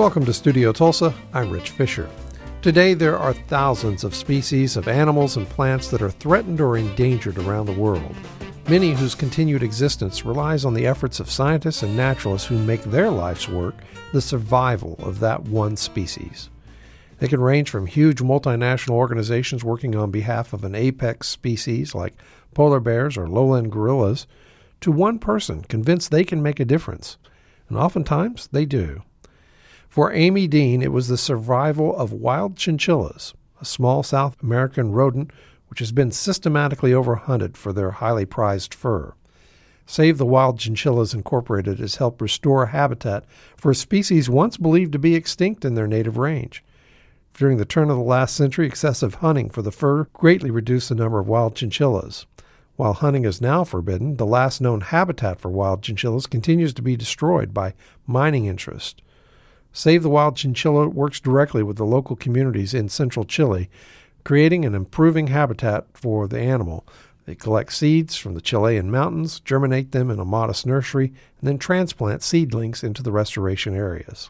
Welcome to Studio Tulsa. I'm Rich Fisher. Today, there are thousands of species of animals and plants that are threatened or endangered around the world, many whose continued existence relies on the efforts of scientists and naturalists who make their life's work the survival of that one species. They can range from huge multinational organizations working on behalf of an apex species like polar bears or lowland gorillas, to one person convinced they can make a difference. And oftentimes, they do. For Amy Dean, it was the survival of wild chinchillas, a small South American rodent which has been systematically overhunted for their highly prized fur. Save the Wild Chinchillas Incorporated has helped restore habitat for a species once believed to be extinct in their native range. During the turn of the last century, excessive hunting for the fur greatly reduced the number of wild chinchillas. While hunting is now forbidden, the last known habitat for wild chinchillas continues to be destroyed by mining interest. Save the Wild Chinchilla works directly with the local communities in central Chile, creating and improving habitat for the animal. They collect seeds from the Chilean mountains, germinate them in a modest nursery, and then transplant seedlings into the restoration areas.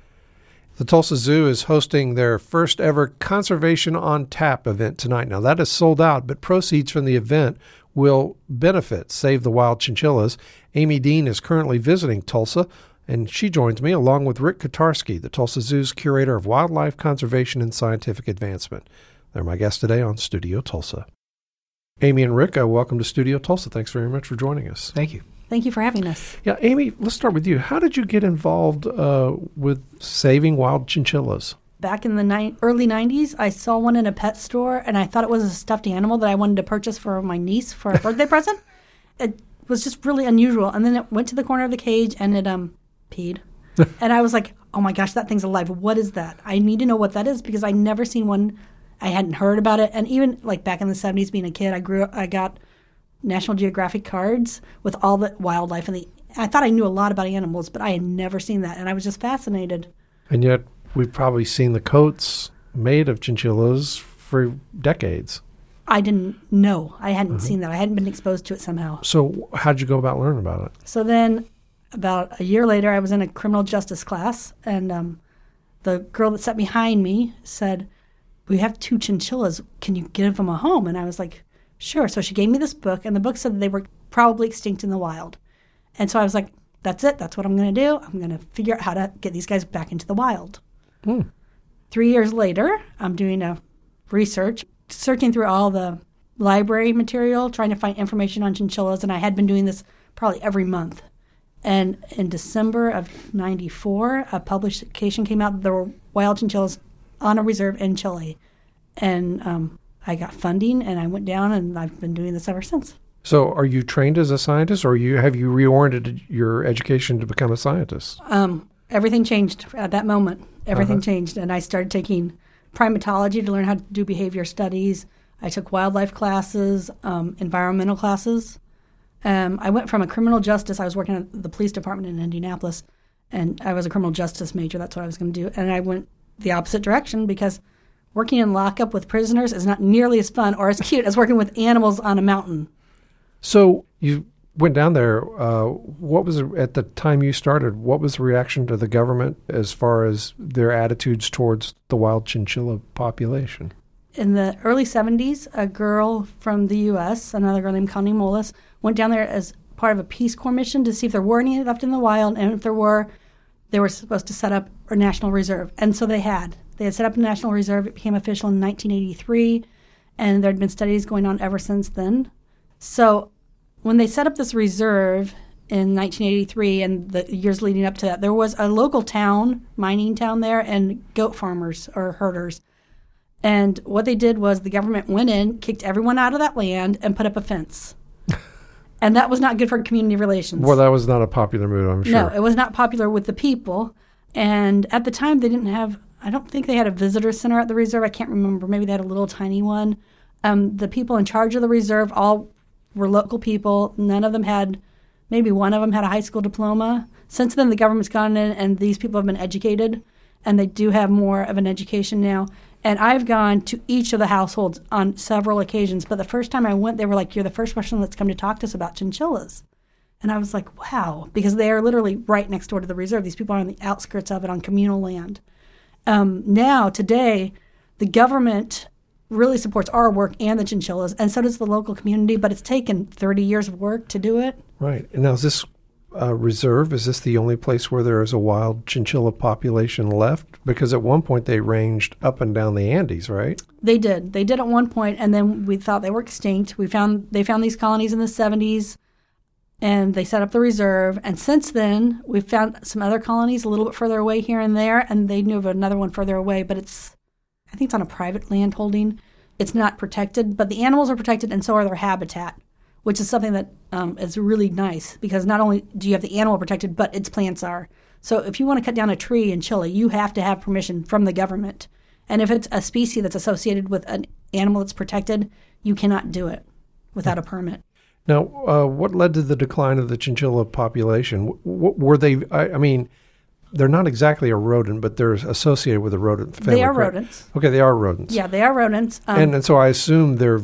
The Tulsa Zoo is hosting their first ever Conservation on Tap event tonight. Now, that is sold out, but proceeds from the event will benefit Save the Wild Chinchillas. Amy Dean is currently visiting Tulsa, and she joins me along with Rick Kotarski, the Tulsa Zoo's Curator of Wildlife Conservation and Scientific Advancement. They're my guests today on Studio Tulsa. Amy and Rick, welcome to Studio Tulsa. Thanks very much for joining us. Thank you. Thank you for having us. Yeah, Amy, let's start with you. How did you get involved with saving wild chinchillas? Back in the early 90s, I saw one in a pet store, and I thought it was a stuffed animal that I wanted to purchase for my niece for a birthday present. It was just really unusual. And then it went to the corner of the cage, and it peed. And I was like, oh my gosh, that thing's alive. What is that? I need to know what that is because I'd never seen one. I hadn't heard about it. And even like back in the 70s, being a kid, I got National Geographic cards with all the wildlife. And I thought I knew a lot about animals, but I had never seen that. And I was just fascinated. And yet we've probably seen the coats made of chinchillas for decades. I didn't know. I hadn't seen that. I hadn't been exposed to it somehow. So how did you go about learning about it? So then about a year later, I was in a criminal justice class. And the girl that sat behind me said, we have 2 chinchillas. Can you give them a home? And I was like, sure. So she gave me this book, and the book said that they were probably extinct in the wild. And so I was like, that's it. That's what I'm going to do. I'm going to figure out how to get these guys back into the wild. 3 years later, I'm doing a research, searching through all the library material, trying to find information on chinchillas, and I had been doing this probably every month. And in December of 94, a publication came out that there were wild chinchillas on a reserve in Chile. And I got funding, and I went down, and I've been doing this ever since. So are you trained as a scientist, or have you reoriented your education to become a scientist? Everything changed at that moment. Everything changed, and I started taking primatology to learn how to do behavior studies. I took wildlife classes, environmental classes. I went from a criminal justice. I was working at the police department in Indianapolis, and I was a criminal justice major. That's what I was going to do. And I went the opposite direction because working in lockup with prisoners is not nearly as fun or as cute as working with animals on a mountain. So you went down there. What was, at the time you started, what was the reaction to the government as far as their attitudes towards the wild chinchilla population? In the early 70s, a girl from the U.S., another girl named Connie Mullis, went down there as part of a Peace Corps mission to see if there were any left in the wild, and if there were, they were supposed to set up a national reserve. And so they had. They had set up a national reserve. It became official in 1983, and there had been studies going on ever since then. So when they set up this reserve in 1983 and the years leading up to that, there was a local town, mining town there, and goat farmers or herders. And what they did was the government went in, kicked everyone out of that land, and put up a fence. And that was not good for community relations. Well, that was not a popular move, I'm sure. No, it was not popular with the people. And at the time, they didn't have, I don't think they had a visitor center at the reserve. I can't remember. Maybe they had a little tiny one. The people in charge of the reserve all were local people. None of them had, maybe one of them had a high school diploma. Since then, the government's gone in, and these people have been educated, and they do have more of an education now. And I've gone to each of the households on several occasions. But the first time I went, they were like, you're the first person that's come to talk to us about chinchillas. And I was like, wow, because they are literally right next door to the reserve. These people are on the outskirts of it on communal land. Now, today, the government really supports our work and the chinchillas, and so does the local community, but it's taken 30 years of work to do it. Right. And now, is this reserve, is this the only place where there is a wild chinchilla population left? Because at one point they ranged up and down the Andes, right? They did at one point, and then we thought they were extinct. They found these colonies in the 70s, and they set up the reserve. And since then, we've found some other colonies a little bit further away here and there, and they knew of another one further away, but I think it's on a private land holding. It's not protected, but the animals are protected, and so are their habitat, which is something that is really nice, because not only do you have the animal protected, but its plants are. So if you want to cut down a tree in Chile, you have to have permission from the government. And if it's a species that's associated with an animal that's protected, you cannot do it without a permit. Now, what led to the decline of the chinchilla population? Were they, I mean, they're not exactly a rodent, but they're associated with a rodent family. They are correct? rodents. Okay, they are rodents. Yeah, they are rodents. And so I assume they're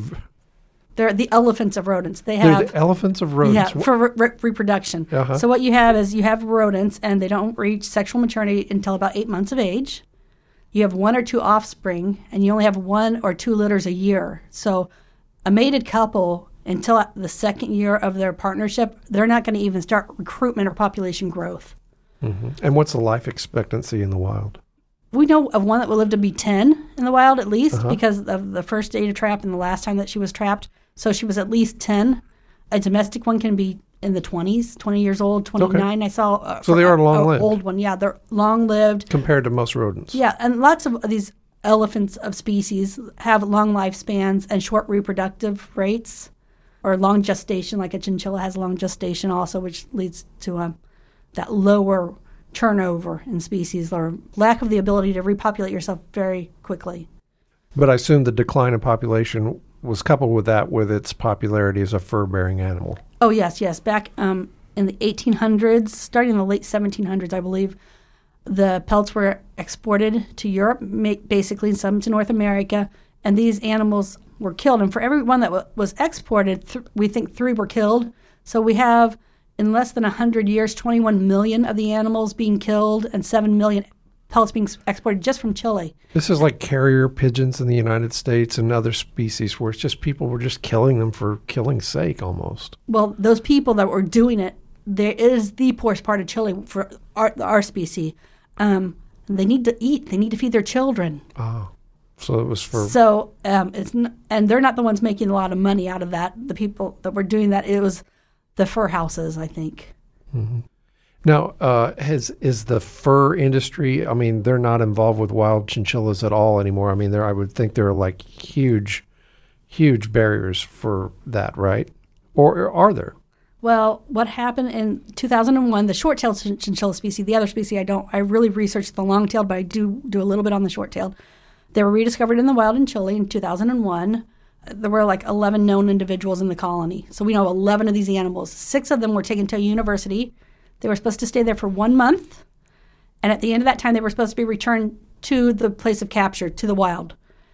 the elephants of rodents. They're the elephants of rodents. Yeah, for reproduction. Uh-huh. So what you have is you have rodents, and they don't reach sexual maturity until about 8 months of age. You have 1 or 2 offspring, and you only have 1 or 2 litters a year. So a mated couple, until the second year of their partnership, they're not going to even start recruitment or population growth. Mm-hmm. And what's the life expectancy in the wild? We know of one that will live to be 10 in the wild at least, because of the first data trap and the last time that she was trapped. So she was at least 10. A domestic one can be in the 20s, 20 years old, 29. Okay. I saw. So they are long-lived. Old one, yeah. They're long-lived. Compared to most rodents. Yeah, and lots of these elephants of species have long lifespans and short reproductive rates, or long gestation, like a chinchilla has long gestation also, which leads to that lower turnover in species, or lack of the ability to repopulate yourself very quickly. But I assume the decline in population was coupled with that, with its popularity as a fur-bearing animal. Oh, yes. Back in the 1800s, starting in the late 1700s, I believe, the pelts were exported to Europe, basically some to North America, and these animals were killed. And for every one that was exported, we think 3 were killed. So we have, in less than 100 years, 21 million of the animals being killed and 7 million pelts being exported just from Chile. This is like carrier pigeons in the United States and other species where it's just people were just killing them for killing's sake almost. Well, those people that were doing it, there is the poorest part of Chile for our species. They need to eat. They need to feed their children. Oh, so it was for... So and they're not the ones making a lot of money out of that. The people that were doing that, it was the fur houses, I think. Mm-hmm. Now, is the fur industry, I mean, they're not involved with wild chinchillas at all anymore. I mean, I would think there are like huge barriers for that, right? Or are there? Well, what happened in 2001, the short-tailed chinchilla species, the other species I really researched the long-tailed, but I do a little bit on the short-tailed. They were rediscovered in the wild in Chile in 2001. There were like 11 known individuals in the colony. So we know 11 of these animals. 6 of them were taken to a university. They were supposed to stay there for 1 month, and at the end of that time, they were supposed to be returned to the place of capture, to the wild.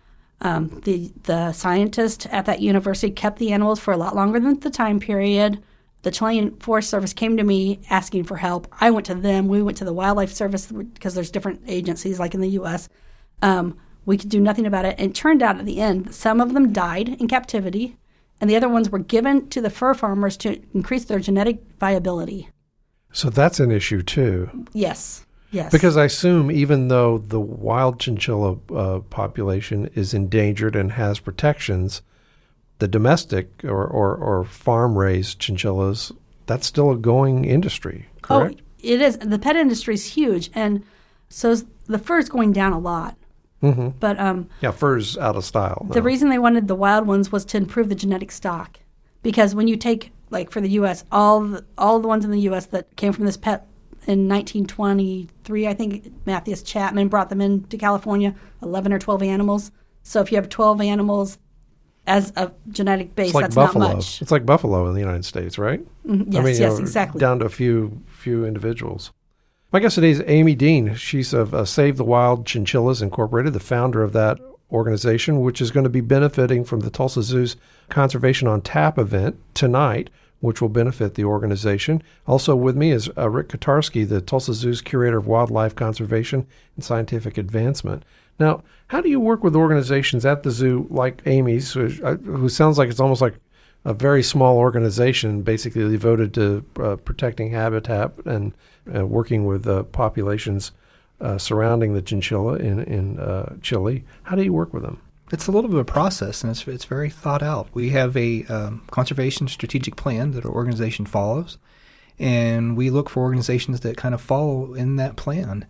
The scientist at that university kept the animals for a lot longer than the time period. The Chilean Forest Service came to me asking for help. I went to them. We went to the Wildlife Service because there's different agencies, like in the U.S. We could do nothing about it. And it turned out at the end that some of them died in captivity, and the other ones were given to the fur farmers to increase their genetic viability. So that's an issue, too. Yes. Because I assume even though the wild chinchilla population is endangered and has protections, the domestic or farm-raised chinchillas, that's still a going industry, correct? Oh, it is. The pet industry is huge, and so the fur is going down a lot. Mm-hmm. But fur's out of style. The reason they wanted the wild ones was to improve the genetic stock, because when you take, like for the U.S., all the ones in the U.S. that came from this pet in 1923, I think Matthias Chapman brought them into California, 11 or 12 animals. So if you have 12 animals as a genetic base, that's buffalo. Not much. It's like buffalo in the United States, right? Mm-hmm. Yes, exactly. Down to a few individuals. My guest today is Amy Dean. She's of Save the Wild Chinchillas Incorporated, the founder of that organization, which is going to be benefiting from the Tulsa Zoo's Conservation on Tap event tonight, which will benefit the organization. Also with me is Rick Kotarski, the Tulsa Zoo's Curator of Wildlife Conservation and Scientific Advancement. Now, how do you work with organizations at the zoo like Amy's, who sounds like it's almost like a very small organization, basically devoted to protecting habitat and working with populations surrounding the chinchilla in Chile? How do you work with them? It's a little bit of a process, and it's very thought out. We have a conservation strategic plan that our organization follows, and we look for organizations that kind of follow in that plan.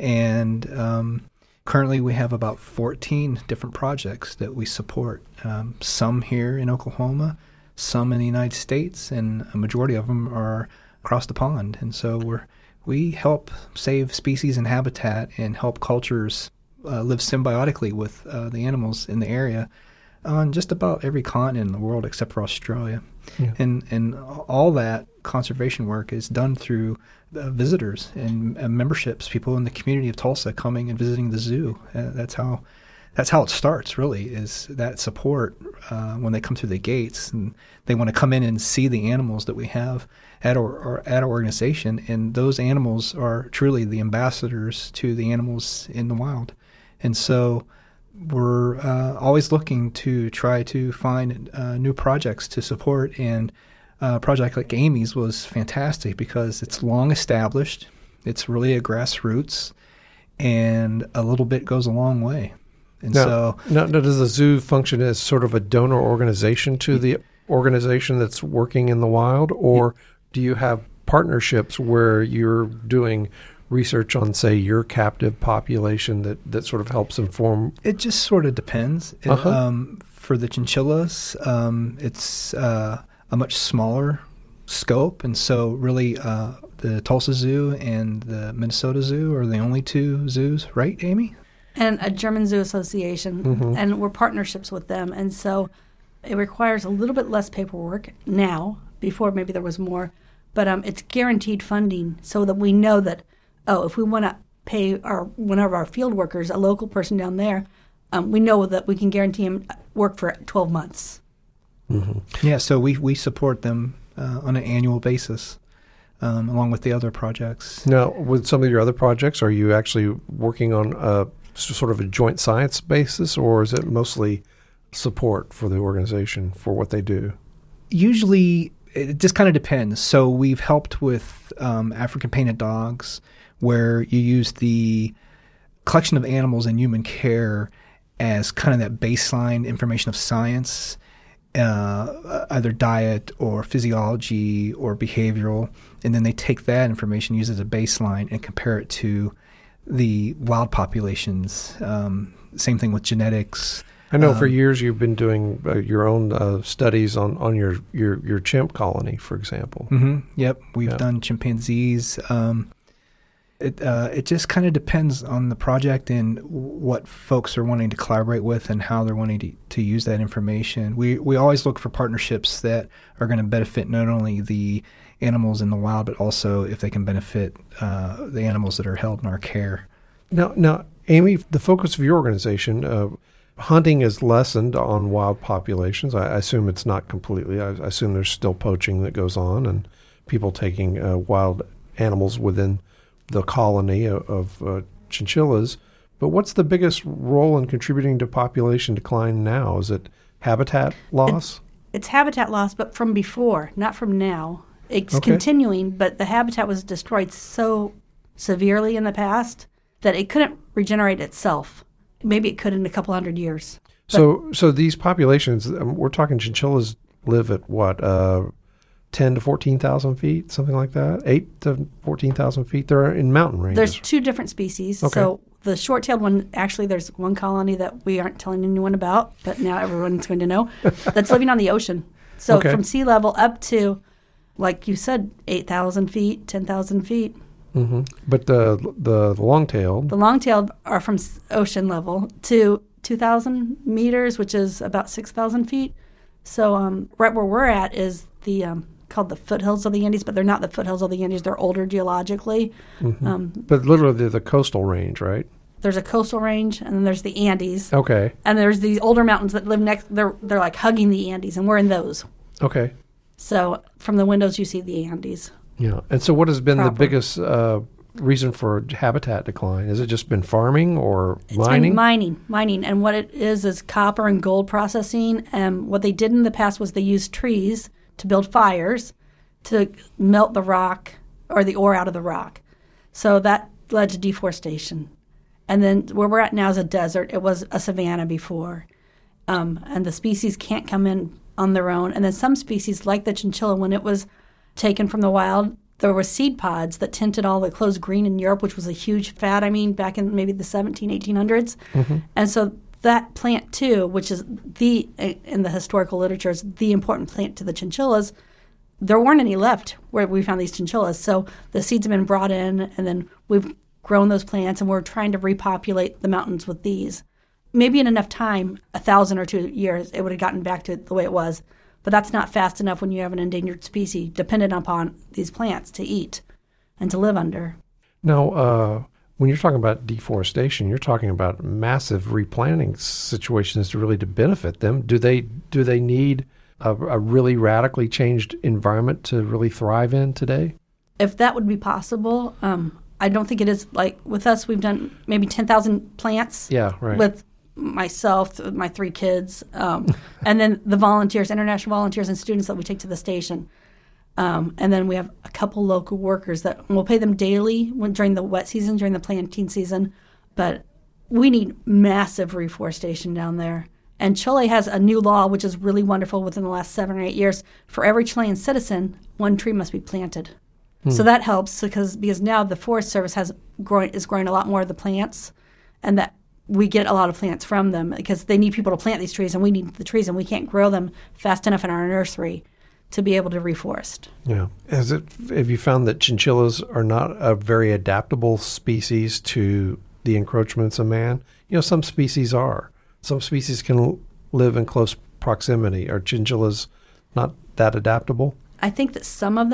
And currently we have about 14 different projects that we support, some here in Oklahoma, some in the United States, and a majority of them are across the pond. And so we help save species and habitat and help cultures live symbiotically with the animals in the area on just about every continent in the world except for Australia. Yeah. And all that conservation work is done through visitors and memberships, people in the community of Tulsa coming and visiting the zoo. That's how it starts, really, is that support when they come through the gates and they want to come in and see the animals that we have at our organization. And those animals are truly the ambassadors to the animals in the wild. And so we're always looking to try to find new projects to support. And a project like Amy's was fantastic because it's long established, it's really a grassroots, and a little bit goes a long way. And now, does the zoo function as sort of a donor organization to the organization that's working in the wild, or do you have partnerships where you're doing research on, say, your captive population that sort of helps inform? It just sort of depends. For the chinchillas, it's a much smaller scope, and so really the Tulsa Zoo and the Minnesota Zoo are the only two zoos, right, Amy? And a German Zoo Association, and we're partnerships with them. And so it requires a little bit less paperwork now. Before, maybe there was more. But it's guaranteed funding so that we know that, if we want to pay one of our field workers, a local person down there, we know that we can guarantee him work for 12 months. Mm-hmm. Yeah, so we support them on an annual basis, along with the other projects. Now, with some of your other projects, are you actually working on sort of a joint science basis, or is it mostly support for the organization for what they do? Usually, it just kind of depends. So we've helped with African painted dogs, where you use the collection of animals in human care as kind of that baseline information of science, either diet or physiology or behavioral, and then they take that information, use it as a baseline, and compare it to the wild populations. Same thing with genetics. I know for years you've been doing your own studies on your chimp colony, for example. Mm-hmm. Yep, we've done chimpanzees. It just kind of depends on the project and what folks are wanting to collaborate with and how they're wanting to use that information. We always look for partnerships that are going to benefit not only the animals in the wild, but also if they can benefit the animals that are held in our care. Now, Amy, the focus of your organization, hunting is lessened on wild populations. I assume it's not completely. I assume there's still poaching that goes on and people taking wild animals within the colony of chinchillas. But what's the biggest role in contributing to population decline now? Is it habitat loss? It's habitat loss, but from before, not from now. It's continuing, but the habitat was destroyed so severely in the past that it couldn't regenerate itself. Maybe it could in a couple hundred years. So these populations, we're talking chinchillas live at what, 10 to 14,000 feet, something like that? 8 to 14,000 feet? They're in mountain ranges. There's two different species. Okay. So the short-tailed one, actually there's one colony that we aren't telling anyone about, but now everyone's going to know, that's living on the ocean. So from sea level up to, like you said, 8,000 feet, 10,000 feet. Mm-hmm. But the long-tailed? The long-tailed are from ocean level to 2,000 meters, which is about 6,000 feet. So right where we're at is the called the foothills of the Andes, but they're not the foothills of the Andes. They're older geologically. Mm-hmm. But literally the coastal range, right? There's a coastal range, and then there's the Andes. Okay. And there's these older mountains that live next. They're like hugging the Andes, and we're in those. Okay. So from the windows, you see the Andes. Yeah. And so what has been the Proper. biggest reason for habitat decline? Has it just been farming or It's mining? been mining. And what it is copper and gold processing. And what they did in the past was they used trees to build fires to melt the rock or the ore out of the rock. So that led to deforestation. And then where we're at now is a desert. It was a savanna before. And the species can't come in on their own. And then some species, like the chinchilla, when it was taken from the wild, there were seed pods that tinted all the clothes green in Europe, which was a huge fad, back in maybe the 1800s. Mm-hmm. And so that plant, too, which is in the historical literature, is the important plant to the chinchillas, there weren't any left where we found these chinchillas. So the seeds have been brought in, and then we've grown those plants, and we're trying to repopulate the mountains with these. Maybe in enough time, 1,000 or 2 years, it would have gotten back to the way it was. But that's not fast enough when you have an endangered species dependent upon these plants to eat and to live under. Now, when you're talking about deforestation, you're talking about massive replanting situations to benefit them. Do they need a really radically changed environment to really thrive in today? If that would be possible, I don't think it is. Like with us, we've done maybe 10,000 plants. Yeah, right. With myself, my 3 kids, and then the volunteers, international volunteers and students that we take to the station. And then we have a couple local workers that we'll pay them daily during the wet season, during the planting season. But we need massive reforestation down there. And Chile has a new law, which is really wonderful within the last 7 or 8 years. For every Chilean citizen, 1 tree must be planted. So that helps because now the Forest Service is growing a lot more of the plants, and that we get a lot of plants from them because they need people to plant these trees, and we need the trees, and we can't grow them fast enough in our nursery to be able to reforest. Yeah. Have you found that chinchillas are not a very adaptable species to the encroachments of man? Some species are. Some species can live in close proximity. Are chinchillas not that adaptable? I think that some of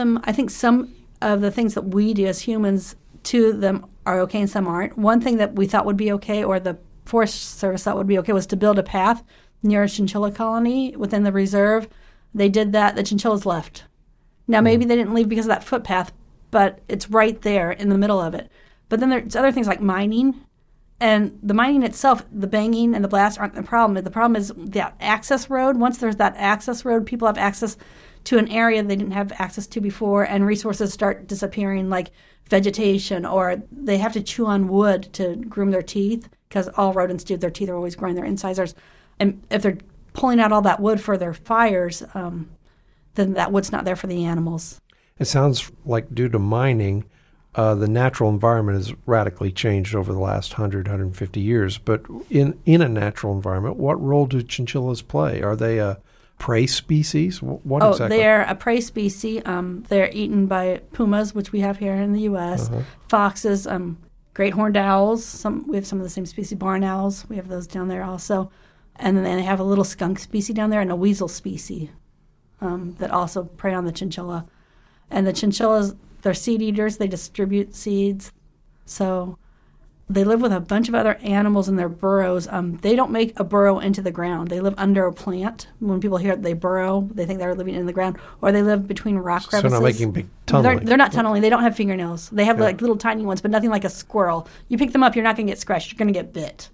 the things that we do as humans to them are okay and some aren't. One thing that we thought would be okay, or the Forest Service thought would be okay, was to build a path near a chinchilla colony within the reserve. They did that. The chinchillas left. Now, maybe they didn't leave because of that footpath, but it's right there in the middle of it. But then there's other things like mining. And the mining itself, the banging and the blast aren't the problem. The problem is that access road. Once there's that access road, people have access to an area they didn't have access to before, and resources start disappearing, like vegetation, or they have to chew on wood to groom their teeth, because all rodents do. Their teeth are always growing, their incisors. And if they're pulling out all that wood for their fires, then that wood's not there for the animals. It sounds like due to mining, the natural environment has radically changed over the last 150 years. But in a natural environment, what role do chinchillas play? Are they a prey species? What exactly? They're a prey species. They're eaten by pumas, which we have here in the U.S., foxes, great horned owls. We have some of the same species, barn owls. We have those down there also. And then they have a little skunk species down there and a weasel species that also prey on the chinchilla. And the chinchillas, they're seed eaters. They distribute seeds. So they live with a bunch of other animals in their burrows. They don't make a burrow into the ground. They live under a plant. When people hear they burrow, they think they're living in the ground. Or they live between rock crevices. So not making big tunneling. They're not tunneling. They don't have fingernails. They have like little tiny ones, but nothing like a squirrel. You pick them up, you're not going to get scratched. You're going to get bit.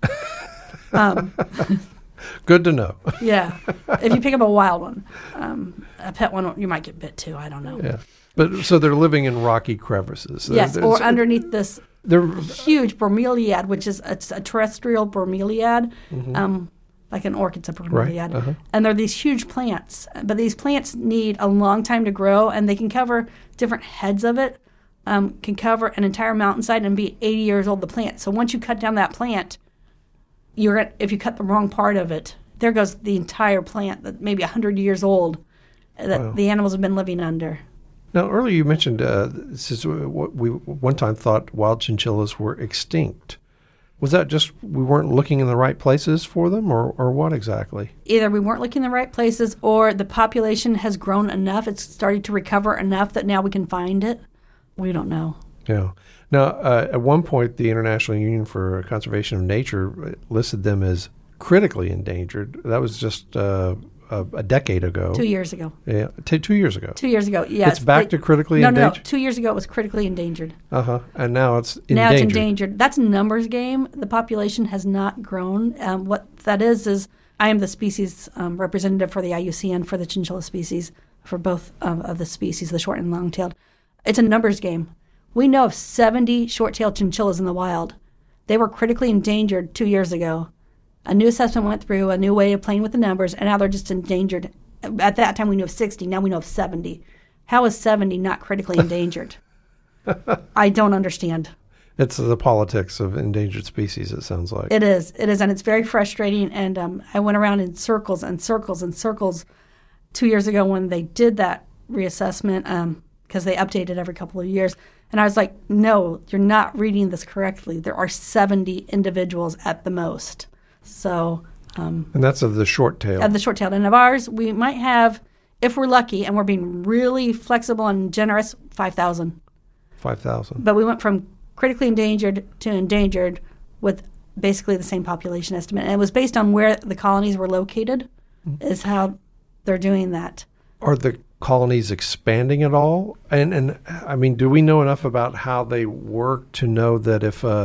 Good to know. Yeah. If you pick up a wild one, a pet one, you might get bit too. I don't know. Yeah. But so they're living in rocky crevices. Yes, or underneath this huge bromeliad, which is a terrestrial bromeliad, like an orchid's a bromeliad. Right. And they're these huge plants. But these plants need a long time to grow, and they can cover different heads of it, can cover an entire mountainside and be 80 years old, the plant. So once you cut down that plant, if you cut the wrong part of it, there goes the entire plant that maybe 100 years old that the animals have been living under. Now, earlier you mentioned this is what we one time thought wild chinchillas were extinct. Was that just we weren't looking in the right places for them, or what exactly? Either we weren't looking in the right places, or the population has grown enough, it's started to recover enough that now we can find it. We don't know. Yeah. Now, at one point, the International Union for Conservation of Nature listed them as critically endangered. That was just a decade ago. 2 years ago. Yeah, 2 years ago. 2 years ago, yes. It's back to critically endangered? No. 2 years ago, it was critically endangered. And now it's endangered. Now it's endangered. That's a numbers game. The population has not grown. What that is I am the species representative for the IUCN for the chinchilla species, for both of the species, the short and long-tailed. It's a numbers game. We know of 70 short-tailed chinchillas in the wild. They were critically endangered 2 years ago. A new assessment went through, a new way of playing with the numbers, and now they're just endangered. At that time, we knew of 60. Now we know of 70. How is 70 not critically endangered? I don't understand. It's the politics of endangered species, it sounds like. It is, and it's very frustrating. And I went around in circles and circles and circles 2 years ago when they did that reassessment, because they update it every couple of years. And I was like, no, you're not reading this correctly. There are 70 individuals at the most. So, and that's of the short tail. Of the short tail. And of ours, we might have, if we're lucky and we're being really flexible and generous, 5,000. 5,000. But we went from critically endangered to endangered with basically the same population estimate. And it was based on where the colonies were located, is how they're doing that. Are the colonies expanding at all? And I mean, do we know enough about how they work to know that if a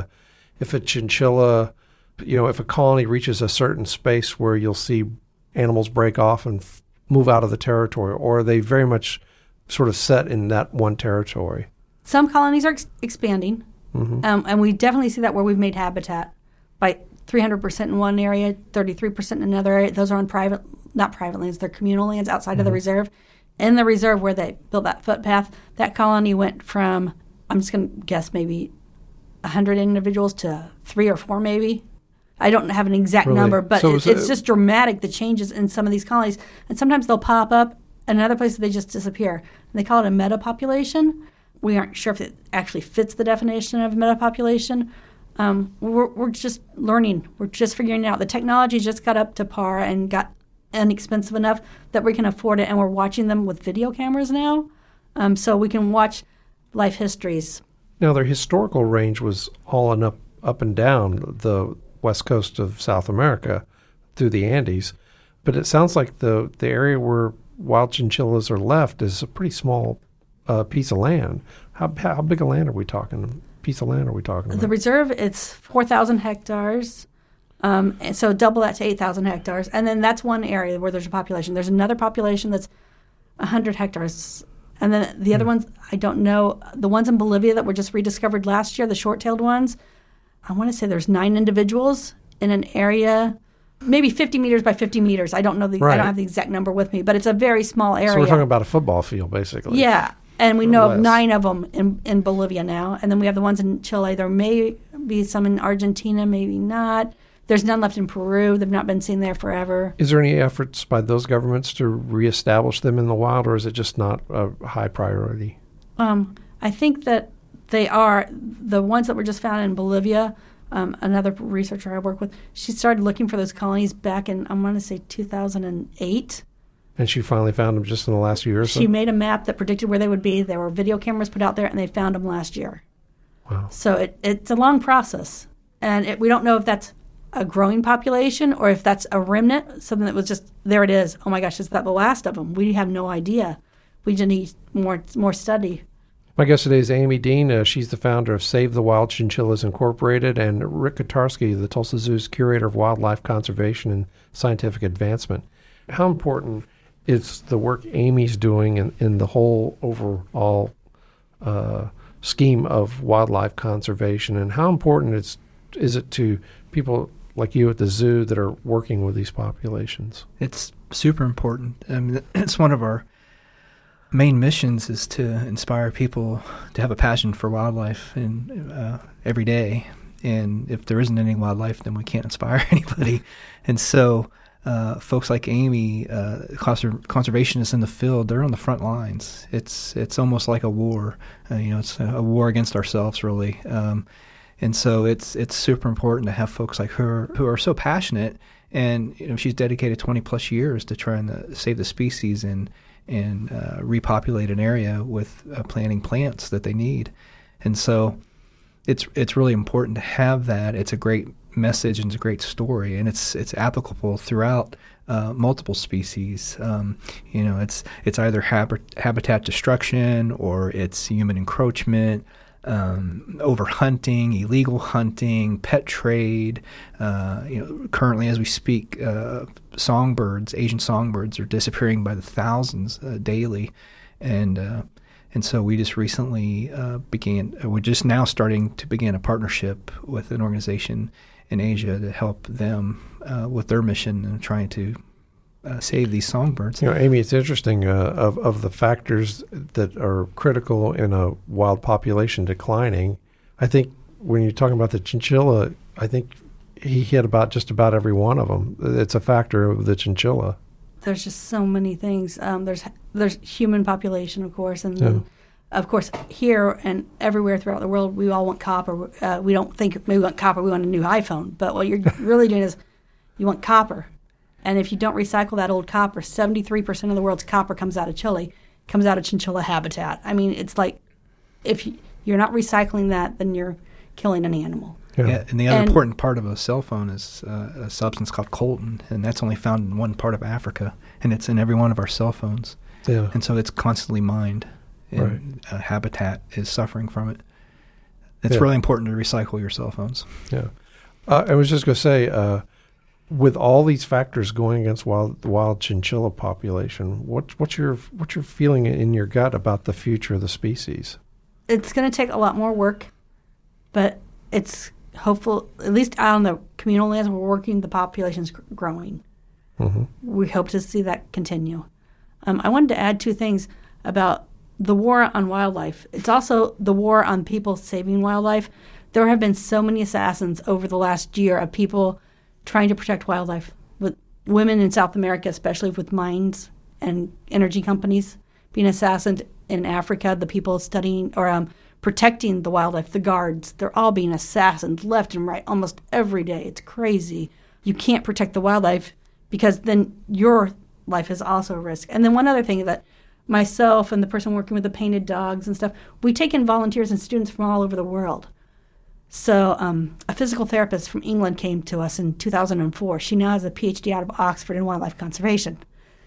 chinchilla, if a colony reaches a certain space where you'll see animals break off and move out of the territory, or are they very much sort of set in that one territory? Some colonies are expanding, and we definitely see that where we've made habitat by 300% in one area, 33% in another area. Those are on not private lands, they're communal lands outside of the reserve. In the reserve where they built that footpath, that colony went from, I'm just going to guess, maybe 100 individuals to 3 or 4 maybe. I don't have an exact number, but so it's just dramatic, the changes in some of these colonies. And sometimes they'll pop up, and in other places they just disappear. And they call it a metapopulation. We aren't sure if it actually fits the definition of metapopulation. We're just learning. We're just figuring it out. The technology just got up to par and got inexpensive enough that we can afford it, and we're watching them with video cameras now, so we can watch life histories. Now, their historical range was all up and down the west coast of South America through the Andes, but it sounds like the area where wild chinchillas are left is a pretty small piece of land. How big a land are we talking? Piece of land are we talking about? The reserve, it's 4,000 hectares. And so double that to 8,000 hectares. And then that's one area where there's a population. There's another population that's 100 hectares. And then the other ones, I don't know. The ones in Bolivia that were just rediscovered last year, the short-tailed ones, I want to say there's 9 individuals in an area, maybe 50 meters by 50 meters. I don't know. I don't have the exact number with me, but it's a very small area. So we're talking about a football field, basically. Yeah. And we know of 9 of them in Bolivia now. And then we have the ones in Chile. There may be some in Argentina, maybe not. There's none left in Peru. They've not been seen there forever. Is there any efforts by those governments to reestablish them in the wild, or is it just not a high priority? I think that they are. The ones that were just found in Bolivia, another researcher I work with, she started looking for those colonies back in, I want to say, 2008. And she finally found them just in the last year or so? She made a map that predicted where they would be. There were video cameras put out there, and they found them last year. Wow. So it's a long process. And we don't know if that's a growing population or if that's a remnant, something that was just, there it is. Oh my gosh, is that the last of them? We have no idea. We just need more study. My guest today is Amy Dean. She's the founder of Save the Wild Chinchillas Incorporated, and Rick Kotarski, the Tulsa Zoo's curator of wildlife conservation and scientific advancement. How important is the work Amy's doing in the whole overall scheme of wildlife conservation, and how important is it to people like you at the zoo that are working with these populations? It's super important. I mean, it's one of our main missions is to inspire people to have a passion for wildlife every day. And if there isn't any wildlife, then we can't inspire anybody. And so folks like Amy, conservationists in the field, they're on the front lines. It's almost like a war. It's a war against ourselves, really. And so it's super important to have folks like her who are so passionate. And she's dedicated 20 plus years to trying to save the species and repopulate an area with planting plants that they need. And so it's really important to have that. It's a great message and it's a great story, and it's applicable throughout multiple species. It's either habitat destruction or it's human encroachment, overhunting, illegal hunting, pet trade. Currently, as we speak, songbirds, Asian songbirds, are disappearing by the thousands daily, and so we just recently we're just now starting to begin a partnership with an organization in Asia to help them with their mission and trying to save these songbirds. Amy, it's interesting of the factors that are critical in a wild population declining. I think when you're talking about the chinchilla, I think he hit about just about every one of them. It's a factor of the chinchilla. There's just so many things. There's human population, of course, and then, of course, here and everywhere throughout the world, we all want copper. We don't think we want copper, we want a new iPhone. But what you're really doing is you want copper. And if you don't recycle that old copper, 73% of the world's copper comes out of Chile, comes out of chinchilla habitat. I mean, it's like if you're not recycling that, then you're killing an animal. Yeah, and the other important part of a cell phone is a substance called coltan, and that's only found in one part of Africa, and it's in every one of our cell phones. Yeah. And so it's constantly mined, and habitat is suffering from it. It's really important to recycle your cell phones. Yeah. I was just going to say, with all these factors going against the wild chinchilla population, what's your feeling in your gut about the future of the species? It's going to take a lot more work, but it's hopeful, at least on the communal lands we're working, the population's growing. Mm-hmm. We hope to see that continue. I wanted to add two things about the war on wildlife. It's also the war on people saving wildlife. There have been so many assassins over the last year of people trying to protect wildlife, with women in South America, especially with mines and energy companies being assassinated in Africa, the people studying or protecting the wildlife, the guards, they're all being assassinated left and right almost every day. It's crazy. You can't protect the wildlife because then your life is also a risk. And then one other thing that myself and the person working with the painted dogs and stuff, we take in volunteers and students from all over the world. So a physical therapist from England came to us in 2004. She now has a PhD out of Oxford in wildlife conservation.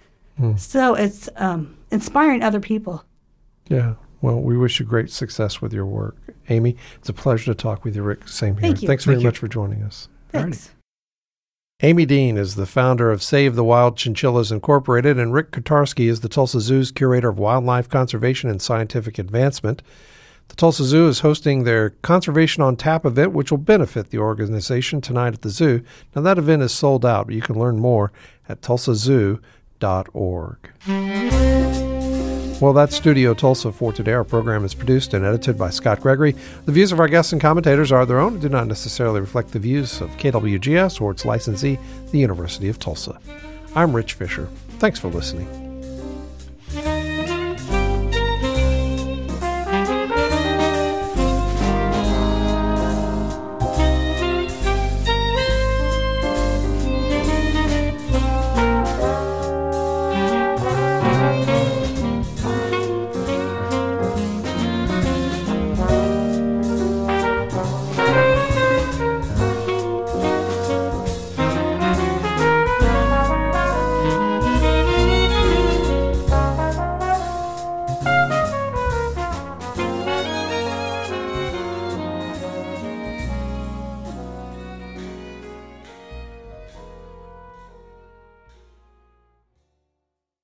So it's inspiring other people. Yeah. Well, we wish you great success with your work. Amy, it's a pleasure to talk with you, Rick. Same here. Thank you. Thanks very much for joining us. Thanks. Amy Dean is the founder of Save the Wild Chinchillas Incorporated, and Rick Kotarski is the Tulsa Zoo's Curator of Wildlife Conservation and Scientific Advancement. The Tulsa Zoo is hosting their Conservation on Tap event, which will benefit the organization tonight at the zoo. Now, that event is sold out, but you can learn more at tulsazoo.org. Well, that's Studio Tulsa for today. Our program is produced and edited by Scott Gregory. The views of our guests and commentators are their own and do not necessarily reflect the views of KWGS or its licensee, the University of Tulsa. I'm Rich Fisher. Thanks for listening.